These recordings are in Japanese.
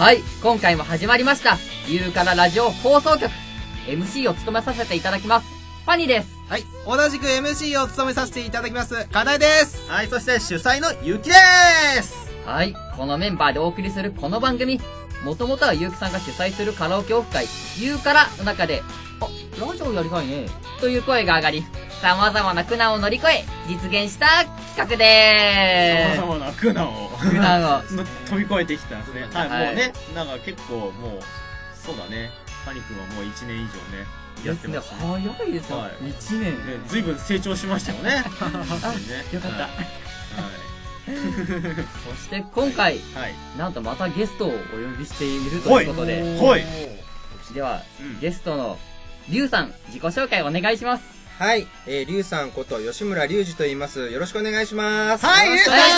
はい、今回も始まりました。ゆうからラジオ放送局。MC を務めさせていただきます。ファニーです。 はい、同じく MC を務めさせていただきます。かなえです。 はい、そして主催のゆきです。 はい、このメンバーでお送りするこの番組。もともとはゆうきさんが主催するカラオケオフ会、ゆうからの中で、ラジオやりたいね、という声が上がり、様々な苦難を乗り越え、実現した企画でーす。 様々な苦難を飛び越えてきたんですね。はい、もうね、なんか結構もう、そうだね、ファニー君はもう1年以上ね、やってますね。 早いですよ、はい、1年。 ずいぶん成長しましたよね。 よかった。はいそして今回、なんとまたゲストをお呼びしているということで、では、ゲストのリュウさん、自己紹介お願いします。 はい、リュウさんこと吉村隆二と言います。よろしくお願いします。 はい、よろしくお願いし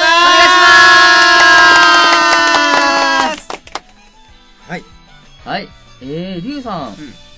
ます。 はい。 はい、リュウさん、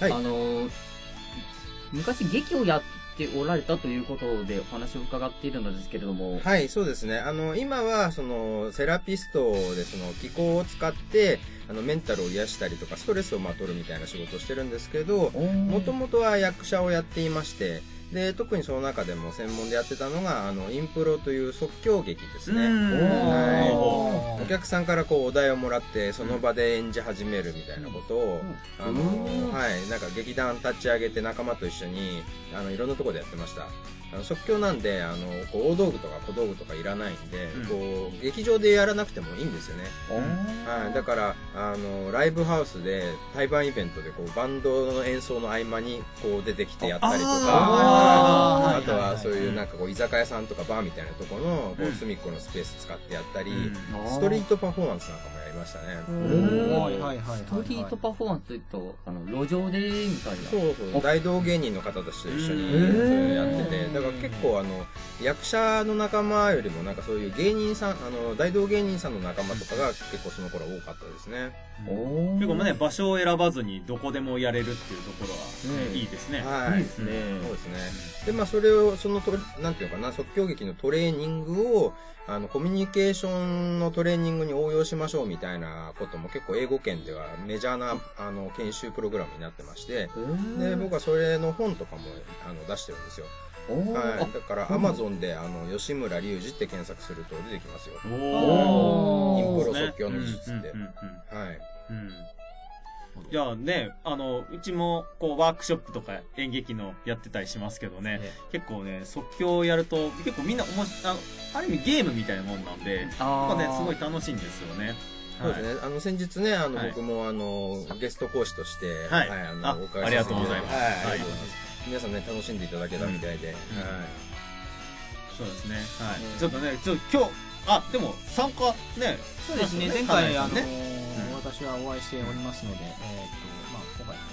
昔劇をやっておられたということでお話を伺っているのですけれども。 はい、そうですね。今は、セラピストで、気功を使って、メンタルを癒したりとか、ストレスを取るみたいな仕事をしてるんですけど、もともとは役者をやっていまして、で、特にその中でも専門でやってたのが、インプロという即興劇ですね。はい。お客さんからお題をもらって、その場で演じ始めるみたいなことを、はい、なんか劇団立ち上げて仲間と一緒に、いろんなところでやってました。即興なんで、大道具とか小道具とかいらないんで、劇場でやらなくてもいいんですよね。はい。だから、ライブハウスで、対バンイベントで、バンドの演奏の合間に、出てきてやったりとか、あとはそういうなんか居酒屋さんとかバーみたいなところの、隅っこのスペース使ってやったり、ストリートパフォーマンスなんかもやりましたね。 ストリートパフォーマンスというと、路上で、みたいな。 そうそう、大道芸人の方たちと一緒に、そういうのやってて、だから結構役者の仲間よりもなんかそういう芸人さん、大道芸人さんの仲間とかが結構その頃多かったですね。 結構ね、場所を選ばずにどこでもやれるっていうところは、いいですね。 はい。いいですね。そうですね。で、それを、なんていうのかな、即興劇のトレーニングを、コミュニケーションのトレーニングに応用しましょうみたいなことも結構英語圏ではメジャーな、研修プログラムになってまして、で、僕はそれの本とかも、出してるんですよ。はい。だから、アマゾンで、吉村隆二って検索すると出てきますよ。インプロ即興の技術って。はい。 じゃあね、うちも、ワークショップとか演劇のやってたりしますけどね、結構ね、即興をやると、結構みんなある意味ゲームみたいなもんなんで、すごい楽しいんですよね。 そうですね。先日ね、僕もゲスト講師として、 はい、お伺いさせていただいて。ありがとうございます。 はい。皆さんね、楽しんでいただけたみたいで。はい。 そうですね。はい。ちょっとね、今日、でも参加ね。 そうですね。前回私はお会いしておりますので、今回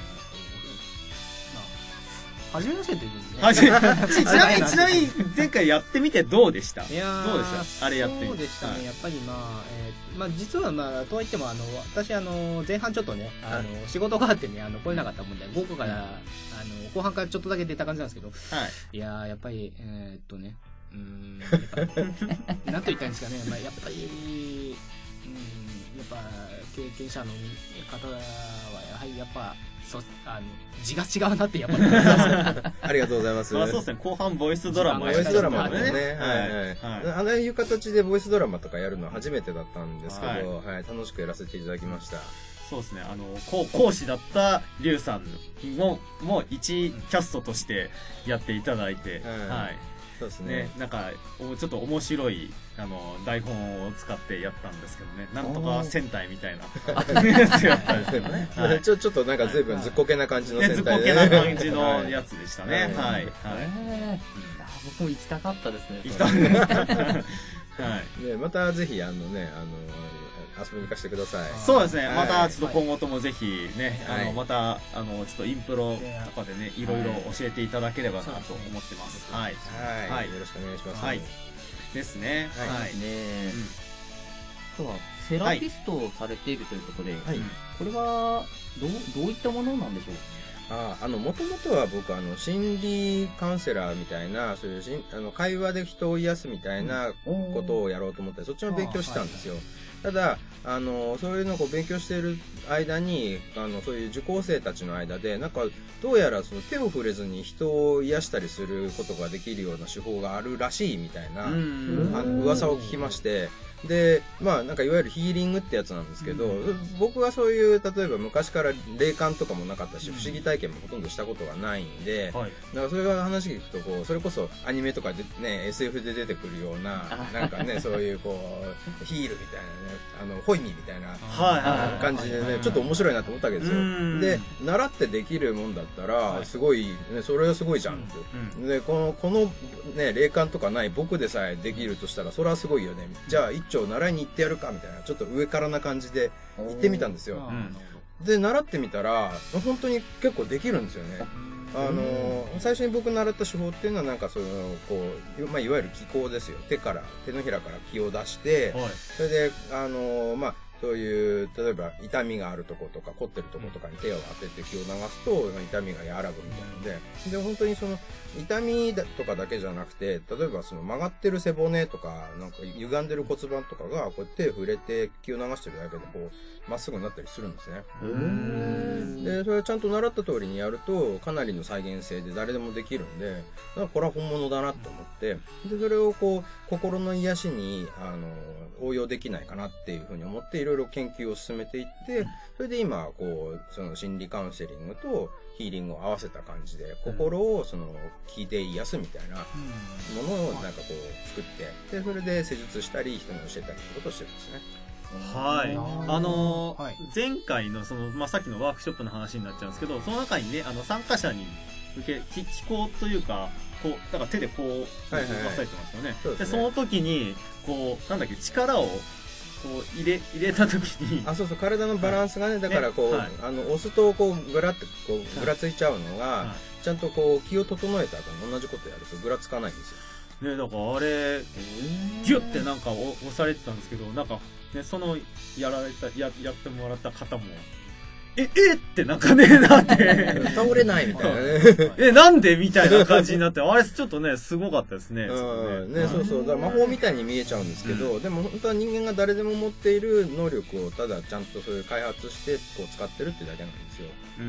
初めましてということで、 ちなみに前回やってみてどうでした？どうでした？あれやってみて。 そうでしたね。やっぱり実はとはいっても私前半ちょっとね仕事があってね来れなかったもんで午後から後半からちょっとだけ出た感じなんですけど、いややっぱりなんと言ったらいいんですかね。やっぱりやっぱ経験者の方はやっぱ字が違うなってやっぱりありがとうございます。 そうですね。後半ボイスドラマボイスドラマですね。ああいう形でボイスドラマとかやるのは初めてだったんですけど、楽しくやらせていただきました。 そうですね。講師だったリュウさんも一キャストとしてやっていただいて、はい。 そうですね。 なんか、ちょっと面白い、台本を使ってやったんですけどね。なんとか戦隊みたいなやつやったんですけどね。 ちょっとなんか随分ずっこけな感じの戦隊で。ずっこけな感じのやつでしたね。はい。 僕も行きたかったですね。 行きたかった。はい。 またぜひ、遊びに行かせてください。 そうですね。またちょっと今後ともぜひね、またちょっとインプロとかでね、いろいろ教えていただければなと思ってます。はい。 はい。よろしくお願いします。 はい。ですね。はい。 今日はセラピストをされているということで、これはどういったものなんでしょう？ もともとは僕、心理カウンセラーみたいな、そういう会話で人を癒すみたいなことをやろうと思って、そっちの勉強したんですよ。 ただ、そういうのをこう勉強している間に、そういう受講生たちの間で、なんか、どうやらその手を触れずに人を癒したりすることができるような手法があるらしいみたいな、噂を聞きまして、で、まあなんかいわゆるヒーリングってやつなんですけど、僕はそういう、例えば昔から霊感とかもなかったし、不思議体験もほとんどしたことがないんで、だからそういう話聞くと、こう、それこそアニメとかでね、SF で出てくるような、なんかね、そういうこう、ヒールみたいなね、ホイミみたいな感じでね、ちょっと面白いなと思ったわけですよ。で、習ってできるもんだったら、すごい、ね、それはすごいじゃんって。で、このね、霊感とかない僕でさえできるとしたら、それはすごいよね。じゃあ、一丁習いに行ってやるかみたいな、ちょっと上からな感じで行ってみたんですよ。で、習ってみたら、本当に結構できるんですよね。最初に僕習った手法っていうのはなんかその、こう、まあ、いわゆる気功ですよ。手のひらから気を出して、それで、まあ、そういう、例えば痛みがあるとことか凝ってるとことかに手を当てて気を流すと痛みが和らぐみたいなので、で、本当にその痛みとかだけじゃなくて、例えばその曲がってる背骨とか、なんか歪んでる骨盤とかがこうやって触れて気を流してるだけでこう、まっすぐになったりするんですね。で、それをちゃんと習った通りにやると、かなりの再現性で誰でもできるんで、だからこれは本物だなと思って、で、それをこう、心の癒しに、応用できないかなっていうふうに思って、いろいろ研究を進めていって、それで今、こう、その心理カウンセリングとヒーリングを合わせた感じで、心をその、聞いて癒すみたいなものをなんかこう、作って、で、それで施術したり、人に教えたりってことをしてるんですね。 はい。前回のその、まあ、さっきのワークショップの話になっちゃうんですけど、その中にね、参加者に気候というか、こう、だから手でこう、動かされてますよね。で、その時に、こう、なんだっけ、力を、こう、入れた時に。 そうそう、体のバランスがね、だからこう、押すとこう、ぐらって、こう、ぐらついちゃうのが、ちゃんとこう、気を整えた後に同じことやるとぐらつかないんですよ。 ね、だからあれ、ギュッてなんか押されてたんですけど、なんか、ね、その、やってもらった方も、ってなんかね、なって。 倒れないみたいなね。 なんでみたいな感じになって、あれちょっとね、すごかったですね。 そうそう。だから魔法みたいに見えちゃうんですけど、でも本当は人間が誰でも持っている能力をただちゃんとそういう開発して、こう使ってるってだけなんですよ。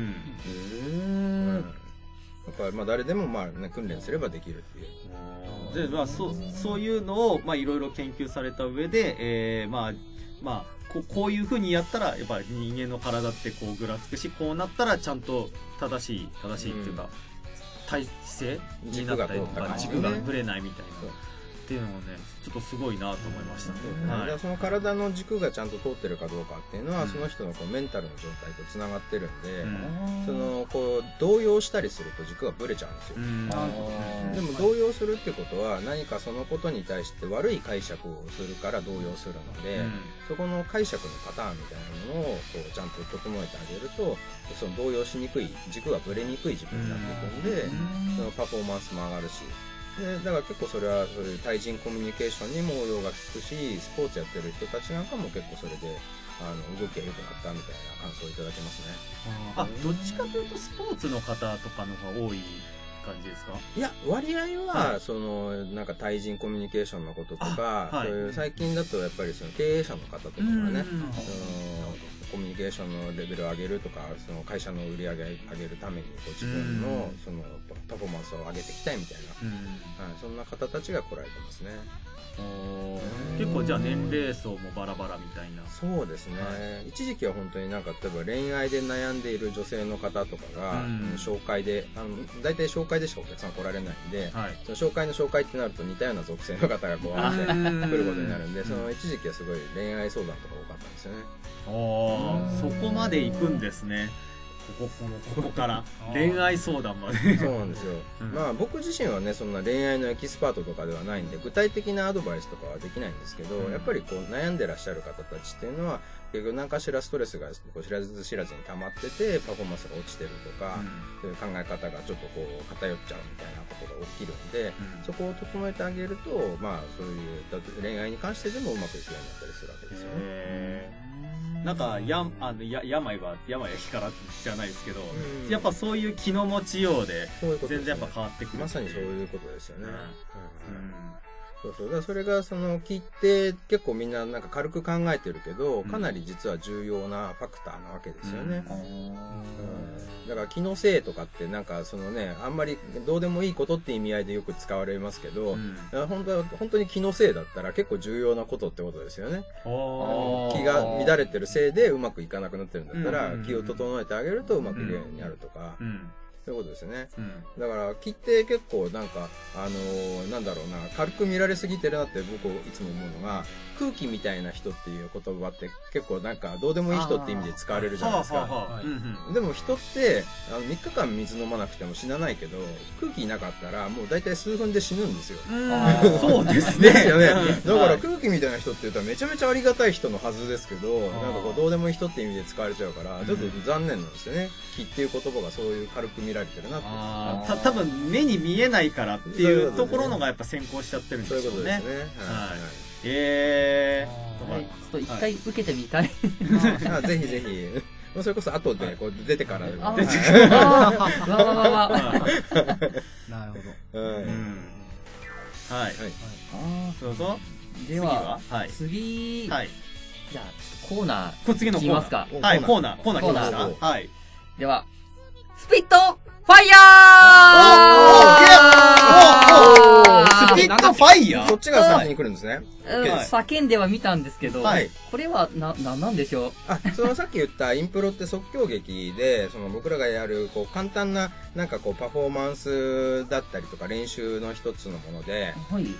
だからまあ誰でもまあね、訓練すればできるっていう。 で、まあそういうのを、まあいろいろ研究された上で、まあ、こういう風にやったら、やっぱり人間の体ってこうぐらつくし、こうなったらちゃんと正しいっていうか、体勢になったりとか、軸がぶれないみたいな。っていうのもね、ちょっとすごいなと思いましたね。 その体の軸がちゃんと通ってるかどうかっていうのは、その人のこうメンタルの状態とつながってるんで、そのこう動揺したりすると軸がぶれちゃうんですよ。でも動揺するってことは何かそのことに対して悪い解釈をするから動揺するので、そこの解釈のパターンみたいなものをこうちゃんと整えてあげると、その動揺しにくい、軸がぶれにくい自分になっていくんで、そのパフォーマンスも上がるし、でだから結構それはそういう対人コミュニケーションにも応用が効くし、スポーツやってる人たちなんかも結構それで動きが良くなったみたいな感想をいただけますね。 どっちかというとスポーツの方とかの方が多い感じですか？ いや、割合は、その、なんか対人コミュニケーションのこととか、そういう最近だとやっぱりその経営者の方とかがね、コミュニケーションのレベルを上げるとか、その会社の売り上げ上げるためにこう自分のそのパフォーマンスを上げていきたいみたいな、そんな方たちが来られてますね。 結構じゃあ年齢層もバラバラみたいな。 そうですね、一時期は本当になんか例えば恋愛で悩んでいる女性の方とかが、紹介で大体紹介でしかお客さん来られないんで、その紹介ってなると似たような属性の方がこう来ることになるんで、その一時期はすごい恋愛相談とか多かったんですよね。 そこまで行くんですね。ここから恋愛相談まで。 そうなんですよ。まあ僕自身はね、そんな恋愛のエキスパートとかではないんで、具体的なアドバイスとかはできないんですけど、やっぱりこう悩んでらっしゃる方たちっていうのは、結局何かしらストレスがこう知らず知らずに溜まってて、パフォーマンスが落ちてるとか、そういう考え方がちょっとこう偏っちゃうみたいなことが起きるんで、そこを整えてあげると、まあそういう恋愛に関してでもうまくいくようになったりするわけですよね。 なんか病は気からじゃないですけど、やっぱそういう気の持ちようで全然やっぱ変わってくる。 まさにそういうことですよね。 そうそう。だからそれが聞いて結構みんななんか軽く考えてるけど、かなり実は重要なファクターなわけですよね。だから気のせいとかってなんかあんまりどうでもいいことって意味合いでよく使われますけど、本当に気のせいだったら結構重要なことってことですよね。気が乱れてるせいでうまくいかなくなってるんだったら、気を整えてあげるとうまくいくようになるとか、そういうことですね。だから気って結構なんかなんだろうな、軽く見られすぎてるなって僕いつも思うのが、空気みたいな人っていう言葉って結構なんかどうでもいい人って意味で使われるじゃないですか。でも人って3日間水飲まなくても死なないけど、空気なかったらもう大体数分で死ぬんですよ。 そうですね。 ですよね。だから空気みたいな人って言ったらめちゃめちゃありがたい人のはずですけど、なんかこうどうでもいい人って意味で使われちゃうから、ちょっと残念なんですよね。気っていう言葉がそういう軽く見られてるなって。 多分目に見えないからっていうところのがやっぱ先行しちゃってるんでしょうね。 そういうことですね。 はい。 ちょっと一回受けてみたい。 ぜひぜひ。それこそ後でこう出てからでも。 出てから。なるほど。 はい。そうそう。 では、次、じゃあコーナー。 次のコーナー。 いきますか。 はい、コーナー来ました。はい。 では、スピットファイヤー！スピットファイヤー？ そっちが先に来るんですね。 叫んでは見たんですけど、これはなんでしょう？ さっき言ったインプロって即興劇で、僕らがやる、簡単な、パフォーマンスだったりとか練習の一つのもので、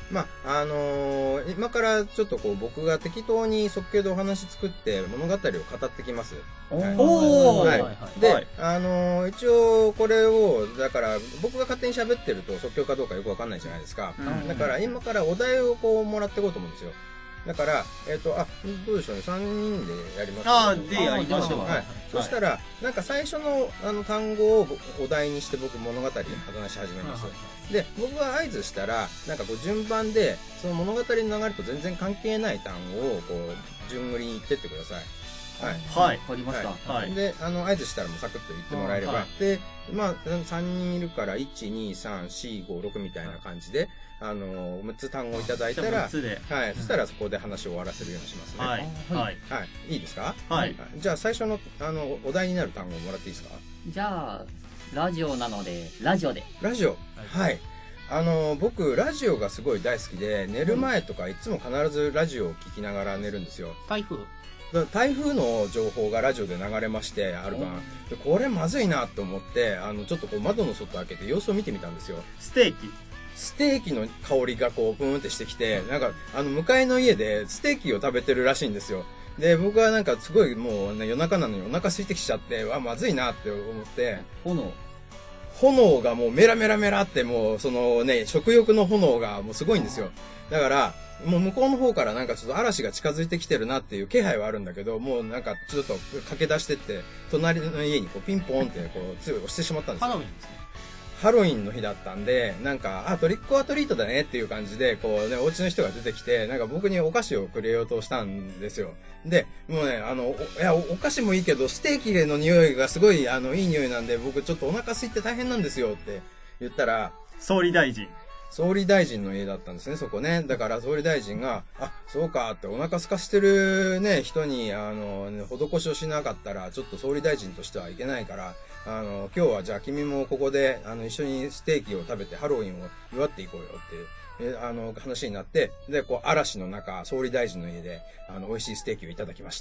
今からちょっと僕が適当に即興でお話作って物語を語ってきます。で、一応これを、だから僕が勝手に喋ってると即興かどうかよくわかんないじゃないですか。だから今からお題をもらっていこうと思うんですよ。だから、どうでしょうね。3人でやります。 でやりましょう。 はい。そしたら、最初の単語をお題にして僕物語話し始めます。で、僕が合図したら、順番で、その物語の流れと全然関係ない単語を順繰りに言ってってください。 はい。 わかりました。 で、合図したらもうサクッと言ってもらえれば。で、3人いるから、1、2、3、4、5、6みたいな感じで、6つ単語いただいたら、はい。そしたらそこで話を終わらせるようにしますね。はい。いいですか？ はい。 じゃあ最初の、お題になる単語をもらっていいですか？ じゃあ、ラジオなので、ラジオで。 ラジオ。はい。僕、ラジオがすごい大好きで、寝る前とかいつも必ずラジオを聞きながら寝るんですよ。 台風の情報がラジオで流れまして、ある晩。で、これまずいなと思って、ちょっと窓の外開けて様子を見てみたんですよ。 ステーキの香りがブーンってしてきて、向かいの家でステーキを食べてるらしいんですよ。で、僕はすごいもうね、夜中なのにお腹空いてきちゃって、まずいなって思って。炎がもうメラメラメラってもう、食欲の炎がもうすごいんですよ。だから、もう向こうの方からちょっと嵐が近づいてきてるなっていう気配はあるんだけど、もうちょっと駆け出してって、隣の家にピンポーンって強い押してしまったんですよ。ハロウィンの日だったんで、トリックオアトリートだねっていう感じで、お家の人が出てきて、僕にお菓子をくれようとしたんですよ。で、もうね、お菓子もいいけど、ステーキの匂いがすごい、いい匂いなんで、僕ちょっとお腹空いて大変なんですよって言ったら、 総理大臣の家だったんですね、そこね。だから総理大臣が、そうかってお腹空かしてるね、人に、施しをしなかったら、ちょっと総理大臣としてはいけないから、今日はじゃあ君もここで、一緒にステーキを食べてハロウィンを祝っていこうよっていう、話になって、で、嵐の中、総理大臣の家で、美味しいステーキをいただきました。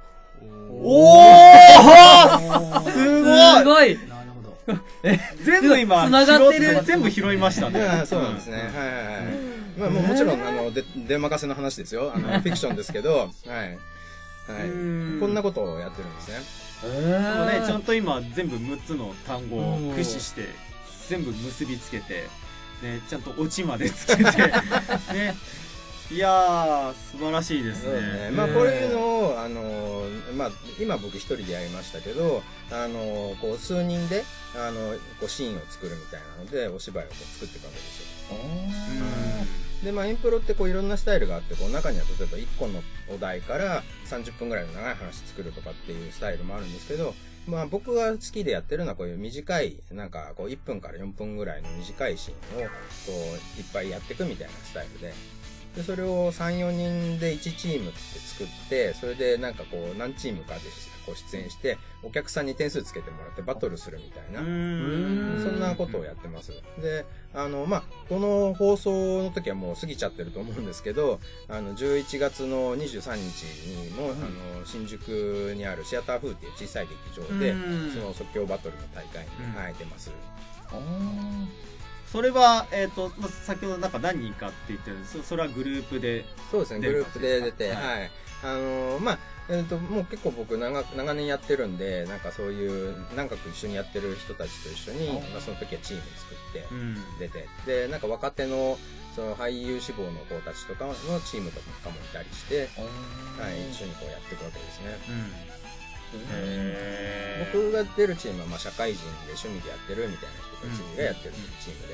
すごい全部今、 繋がってる。 全部拾いましたね。 そうなんですね。はい。もちろん、出任せの話ですよ。フィクションですけど、はい。こんなことをやってるんですね。 ちゃんと今、全部6つの単語を駆使して、全部結びつけて、ね、ちゃんとオチまでつけて、ね。いやー、素晴らしいですね。 こういうのを、今僕一人でやりましたけど、数人で、シーンを作るみたいなので、お芝居を作っていくわけですよ。で、インプロっていろんなスタイルがあって、中には例えば1個のお題から30分ぐらいの長い話作るとかっていうスタイルもあるんですけど、 まあ僕が好きでやってるのはこういう短い、なんかこう1分から4分ぐらいの短いシーンをこういっぱいやっていくみたいなスタイルで、それを3、4人で1チームって作って、それでなんかこう何チームかでこう出演して、お客さんに点数つけてもらってバトルするみたいな、そんなことをやってます。で、まあ、この放送の時はもう過ぎちゃってると思うんですけど、11月の23日にも、新宿にあるシアター風っていう小さい劇場で、その即興バトルの大会に出ます。 それは、先ほどなんか何人かって言ってるんです。それはグループで。 そうですね、グループで出て、はい。まあ、もう結構僕長年やってるんで、なんかそういう長く一緒にやってる人たちと一緒に、まあ、その時はチーム作って出て、で、なんか若手のその俳優志望の子たちとかのチームとかもいたりして、はい、一緒にこうやっていくわけですね。僕が出るチームはまあ社会人で趣味でやってるみたいな人たちがやってるチームで、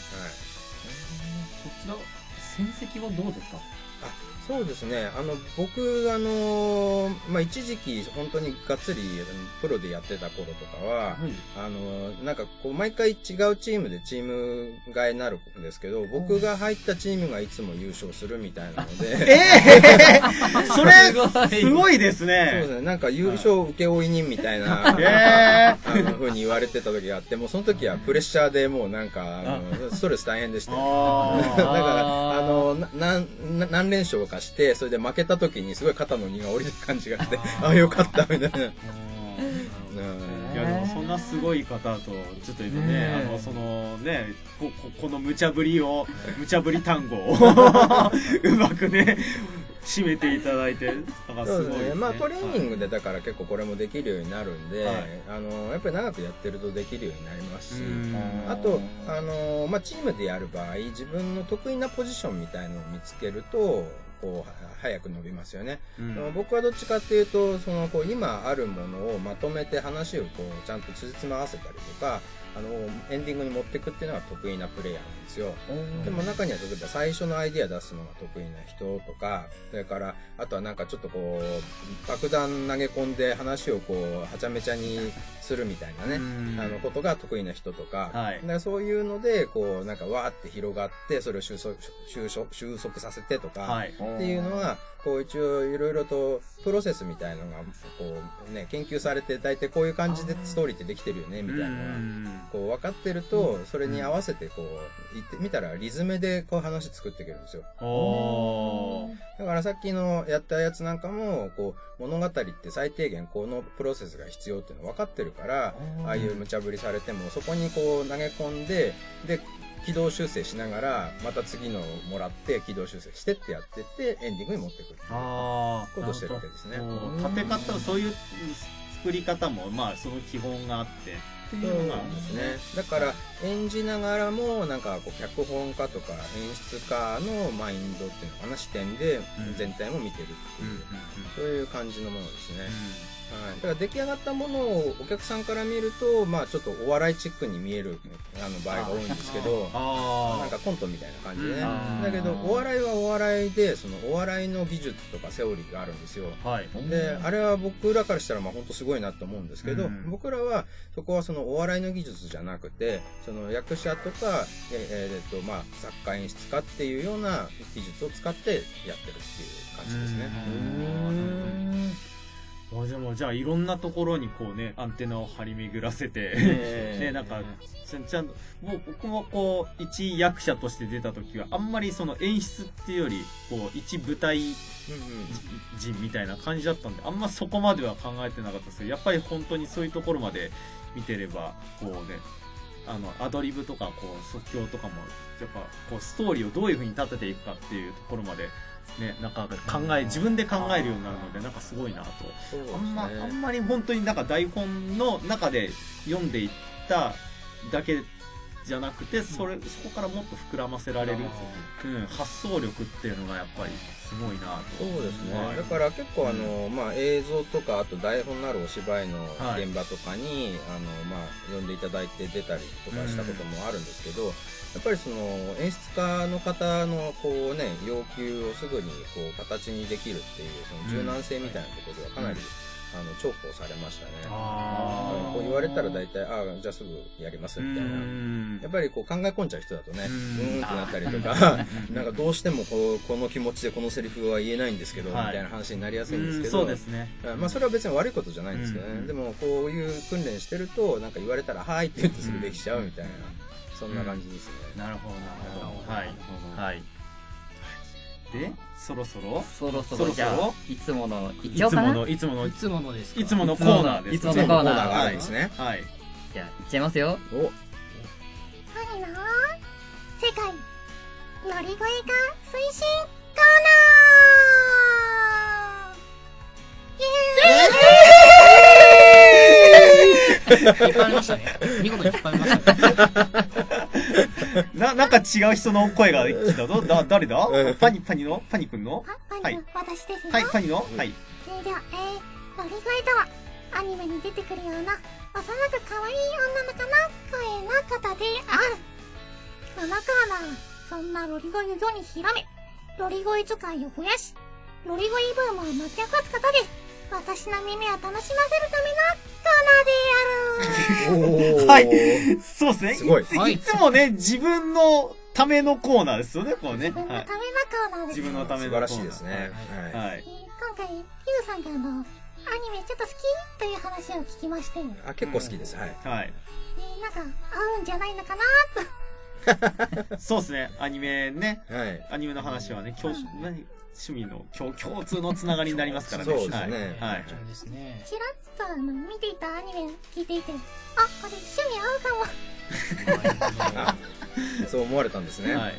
そちら戦績はどうですか？ そうですね。僕、まあ、一時期、本当にがっつり、プロでやってた頃とかは、なんかこう、毎回違うチームでチーム替えになるんですけど、僕が入ったチームがいつも優勝するみたいなので。 それ、すごいですね。 そうですね。なんか優勝請負人みたいな、風に言われてた時があって、もうその時はプレッシャーでもうなんか、ストレス大変でした。だから、何連勝かして、それで負けた時にすごい肩の荷が下りてる感じがして、ああ、よかった、みたいな。いや、でもそんなすごい方と、ちょっとね、そのね、この無茶ぶり単語を、うまくね、締めていただいて、なんかすごいですね。 まあトレーニングでだから結構これもできるようになるんで、やっぱり長くやってるとできるようになりますし、あと、まあチームでやる場合、自分の得意なポジションみたいのを見つけると、こう早く伸びますよね。僕はどっちかっていうと、こう今あるものをまとめて話をこうちゃんとつじつま合わせたりとか、エンディングに持っていくっていうのが得意なプレイヤーなんですよ。でも中には例えば最初のアイディア出すのが得意な人とか、それからあとはなんかちょっとこう爆弾投げ込んで話をこうはちゃめちゃにするみたいなね、ことが得意な人とか、だからそういうのでこうなんかわーって広がってそれを収束させてとか、っていうのはこう一応いろいろとプロセスみたいなのがこうね研究されて、大体こういう感じでストーリーってできてるよねみたいなのがこう分かってると、それに合わせてこう言ってみたらリズムでこう話作っていけるんですよ。だからさっきのやったやつなんかもこう物語って最低限このプロセスが必要っていうの分かってるから、ああいう無茶ぶりされてもそこにこう投げ込んで、で軌道修正しながらまた次のもらって軌道修正してってやってってエンディングに持ってくることをしてるわけですね。 立て方、そういう作り方もまあその基本があってっていうのがですね。だから演じながらもなんかこう脚本家とか演出家のマインドっていうのかな、視点で全体も見てるっていう、そういう感じのものですね。だから出来上がったものをお客さんから見ると、まあちょっとお笑いチックに見える場合が多いんですけど、なんかコントみたいな感じでね。だけどお笑いはお笑いで、そのお笑いの技術とかセオリーがあるんですよ。で、あれは僕らからしたらまあ本当すごいなと思うんですけど、僕らはそこはそのお笑いの技術じゃなくて、その役者とか、まあ作家演出家っていうような技術を使ってやってるっていう感じですね。 でもじゃあいろんなところにこうねアンテナを張り巡らせてね、なんかちゃんと僕もこう一役者として出た時はあんまりその演出っていうよりこう一舞台人みたいな感じだったんで、あんまそこまでは考えてなかったですけど、やっぱり本当にそういうところまで見てればこうね、アドリブとかこう即興とかもやっぱこうストーリーをどういう風に立てていくかっていうところまでね、なんか自分で考えるようになるので、なんかすごいなと。あんまり本当になんか台本の中で読んでいっただけじゃなくて、そこからもっと膨らませられる、発想力っていうのがやっぱりすごいなと。 そうですね。だから結構まあ映像とかあと台本のあるお芝居の現場とかに、まあ呼んでいただいて出たりとかしたこともあるんですけど、やっぱりその演出家の方のこうね要求をすぐにこう形にできるっていうその柔軟性みたいなところではかなり重宝されましたね。 あこう言われたら大体、じゃあすぐやりますみたいな。やっぱりこう考え込んじゃう人だとね、ってなったりとか、なんかどうしてもこの気持ちでこのセリフは言えないんですけど、みたいな話になりやすいんですけど、 そうですね。 まあそれは別に悪いことじゃないんですけどね。でもこういう訓練してると、なんか言われたら、はいって言ってすぐできちゃうみたいな、そんな感じですね。 なるほど、なるほど。はい。はい。で、そろそろじゃあ、いつもの、いつものいつものですか。 いつものコーナーです。 いつものコーナーがあるんですね。 はい。 じゃあ、いっちゃいますよ。 何の世界乗り越えが推進コ引っ張りましたね。見事に引っ張りましたね。 なんか違う人の声が来たぞ。誰だ？パニ君の？ パニ、私ですよ。 はい、パニの？はい。 では、乗り越えとは、アニメに出てくるような、幼く可愛い女の子の声の方である。このコーナー、そんなロリ声を世に広め、ロリ声使いを増やし、ロリ声ブームを巻き起こすことで、私の耳を楽しませるためのコーナーである。 はい。そうですね。 すごい。 いつもね、自分のためのコーナーですよね、こうね。 自分のためのコーナーです。 自分のための素晴らしいですね。 はい。 今回、ゆうさんがアニメちょっと好きという話を聞きまして。 結構好きです。はい。 はい。 なんか、合うんじゃないのかなと。 そうですね。アニメね。 はい。 アニメの話はね、趣味の共通のつながりになりますからね。 そうですね。 はい。 そうですね。 ちらっと見ていたアニメ聞いていて、これ趣味合うかも。 そう思われたんですね。はい。 例え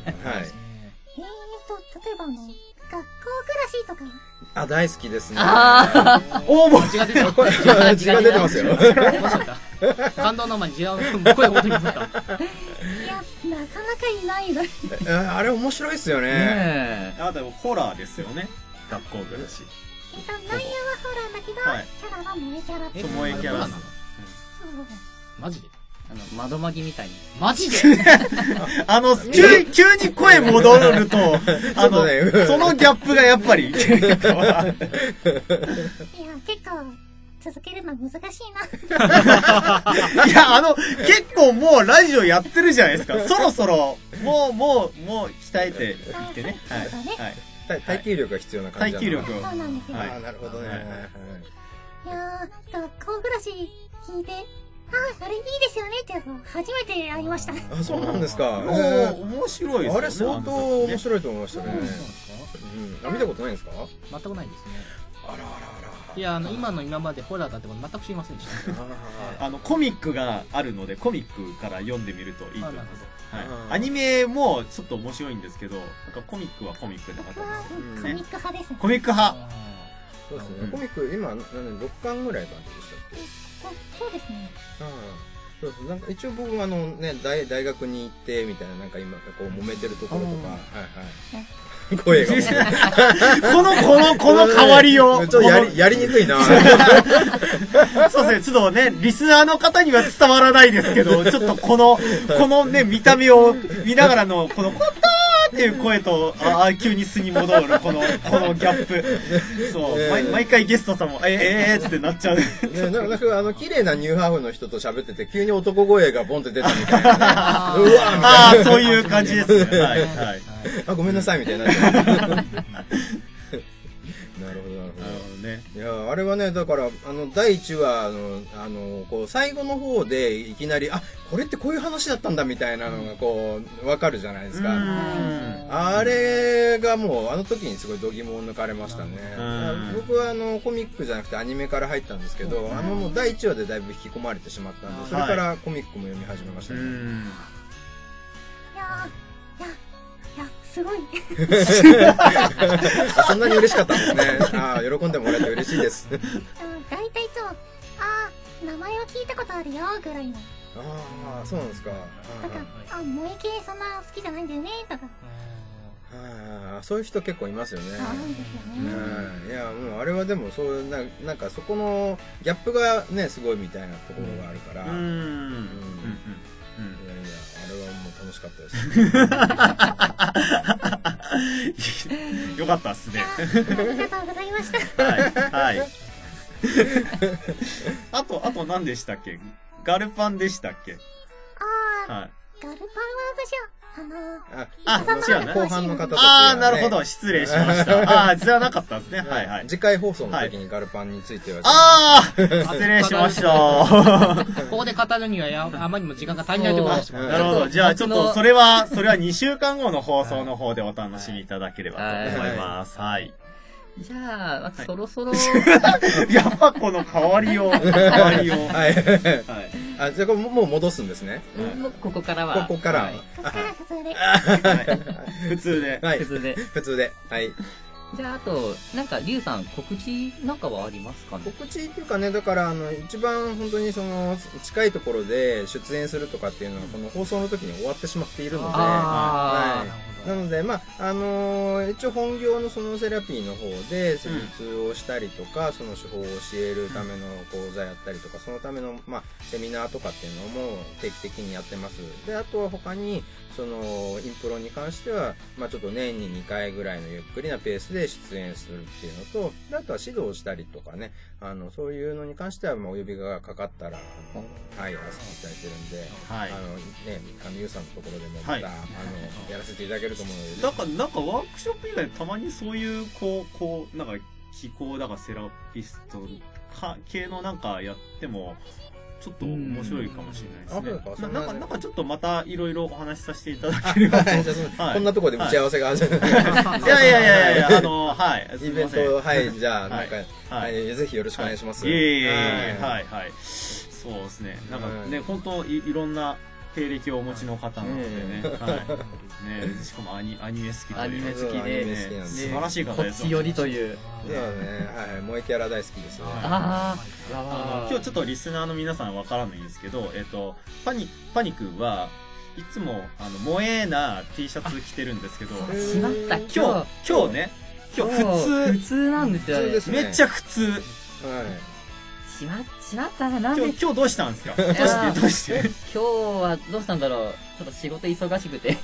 ば学校暮らしとか。 大好きですね。 血が出てます。 血が出てますよ。 感動の前に声ごとになった。 いや、なかなかいないの。 あれ面白いですよね。 でもホラーですよね。学校暮らし。 内容はホラーだけど、キャラは萌えキャラって。 萌えキャラ。 マジで窓巻きみたいに。 マジで急に声戻ると、そのギャップがやっぱり。いや、 結構、続けるの難しいな。 いや、結構もうラジオやってるじゃないですか。そろそろ、もう鍛えていってね。はい。 耐久力が必要な感じ。 耐久力。 そうなんですよ。 なるほどね。 いや学校暮らし聞いて、あれいいですよねって初めて会いました。 そうなんですか。 面白いですね。 あれ相当面白いと思いましたね。見たことないんですか？ 全くないですね。 あら。 いや、今までホラーだってこと全く知りませんでした。 コミックがあるので、コミックから読んでみるといいと思います。アニメもちょっと面白いんですけど、コミックはコミックでまたコミック派です。 コミック派。 そうですね。コミック今6巻ぐらいまででしたっけ？ そうですね。 なんか一応僕は大学に行ってみたいな、なんか今こう揉めてるところとか、声がこの変わりよう。 ちょっとやりにくいな。 そうですね、ちょっとね、リスナーの方には伝わらないですけど、ちょっとこのね、見た目を見ながらの、この、コッターっていう声と、急に素に戻る、このギャップ。そう、毎回ゲストさんも、ってなっちゃう。 なんか、綺麗なニューハーフの人と喋ってて、急に男声がボンって出たみたいなね。うわーみたいな。 そういう感じですね。はい。 ごめんなさいみたいになっちゃう。なるほど、なるほど。いや、あれはね、だから、第1話、こう、最後の方で、いきなり、これってこういう話だったんだみたいなのが、こう、わかるじゃないですか。あれがもう、あの時にすごい度肝を抜かれましたね。僕は、コミックじゃなくてアニメから入ったんですけど、もう第1話でだいぶ引き込まれてしまったんで、それからコミックも読み始めましたね。 いや、すごい。 そんなに嬉しかったんですね。喜んでもらえて嬉しいです。 大体いつも、名前は聞いたことあるよ、ぐらいの。 そうなんですか。 なんか、萌え系そんな好きじゃないんだよね、とか。 そういう人結構いますよね。 そうですよね。 いや、もうあれはでも、なんかそこのギャップがね、すごいみたいなところがあるから。あれはもう楽しかったです。 よかったっすね。 ありがとうございました。 はい。 あと何でしたっけ？ガルパンでしたっけ？はい。 ガルパンは私は、 違うね。 後半の方たちがね。 なるほど。失礼しました。じゃなかったんですね。はいはい。 次回放送の時にガルパンについては。 失礼しました。 ここで語るにはあまりにも時間が足りないところです。 なるほど。じゃあちょっと、それは2週間後の放送の方でお楽しみいただければと思います。はい。 じゃあ、そろそろ。 やっぱこの変わりを。はい。 じゃあもう戻すんですね。 ここからは。 ここからは。 普通で。 はい。 普通で。 はい。 じゃあ、あと、なんか、リュウさん、告知なんかはありますかね？ 告知っていうかね、だから、一番本当に近いところで出演するとかっていうのは、この放送の時に終わってしまっているので、はい。なので、一応本業のそのセラピーの方で施術をしたりとか、その手法を教えるための講座やったりとか、そのための、セミナーとかっていうのも定期的にやってます。で、あとは他に、インプロに関しては、ちょっと年に2回ぐらいのゆっくりなペースで出演するっていうのと、であとは指導したりとかね、そういうのに関しては、お呼びがかかったら、はい、やらせていただいてるんで、はい。ゆうさんのところでもまた、やらせていただけると思うので、 なんかワークショップ以外でたまにそういう、なんか、気候だかセラピスト系のなんかやっても、ちょっと面白いかもしれないですね。なんかちょっとまたいろいろお話しさせていただければと。 こんなところで打ち合わせが始まる。 いや、はい。 イベント、はい、じゃあ、なんか、ぜひよろしくお願いします。 はい。そうですね。なんかね、本当いろんな経歴をお持ちの方なのでね。しかもアニメ好きという。 アニメ好きで、 素晴らしい方です。 こっち寄りという。 そうだね。はい。萌えキャラ大好きですよね。 今日ちょっとリスナーの皆さんわからないんですけど、パニ君はいつも萌えな T シャツ着てるんですけど、 しまった。 今日ね、普通なんですよね。 めっちゃ普通。はい。 しまったな、なんで今日どうしたんですか？どうして今日はどうしたんだろう。ちょっと仕事忙しくて。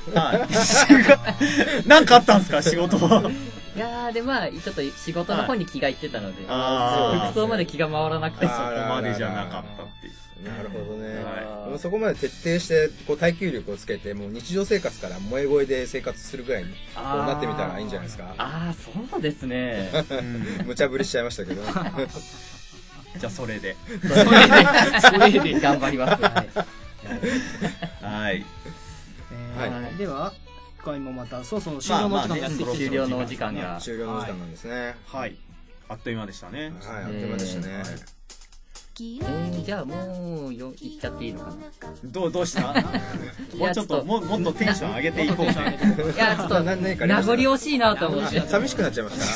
なんかあったんですか、仕事は。 いやー、でちょっと仕事の方に気がいってたので、服装まで気が回らなくて。 そこまでじゃなかったっていう。 なるほどね。もうそこまで徹底して、耐久力をつけて、もう日常生活から萌え声で生活するぐらいに、なってみたらいいんじゃないですか。 そうですね。 無茶ぶりしちゃいましたけど。 じゃあそれで頑張ります。 はい。 では今回もまたそうそう終了の時間が終了のお時間が終了の時間なんですね。 はい。あっという間でしたね。 はい、あっという間でしたね。 じゃあもう言っちゃっていいのかな。 どうしたもうちょっともっとテンション上げていこうね。 いやちょっと名残惜しいなと思って寂しくなっちゃいました。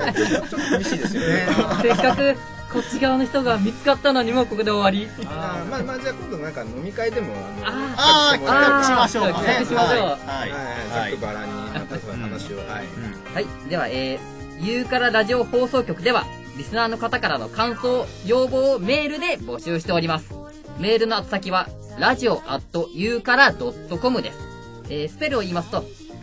ちょっと寂しいですよね。 せっかくこっち側の人が見つかったのにもここで終わり。 じゃあ今度なんか飲み会でも企画しましょう。 企画しましょう。 はいざっくばらんにまたそういう話を。はいではゆうからラジオ放送局ではリスナーの方からの感想要望をメールで募集しております。メールの宛先はradio@yukara.com です。スペルを言いますと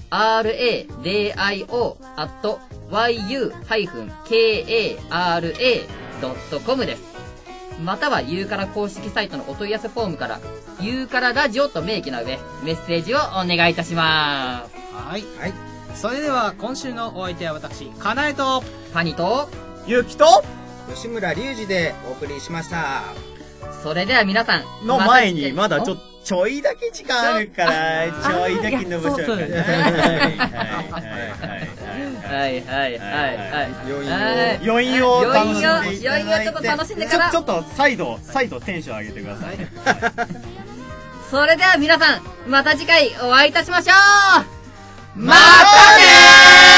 radio@yu-kara.com です。またはゆうから公式サイトのお問い合わせフォームからゆうからラジオと明記の上メッセージをお願いいたします。 はい。それでは今週のお相手は私かなえとパニとゆうきと吉村隆二でお送りしました。 それでは皆さんの前にまだちょいだけ時間あるからちょいだけ伸ばしちゃうから。余韻をちょっと楽しんでからちょっと再度テンション上げてください。 それでは皆さんまた次回お会いいたしましょう。またねー。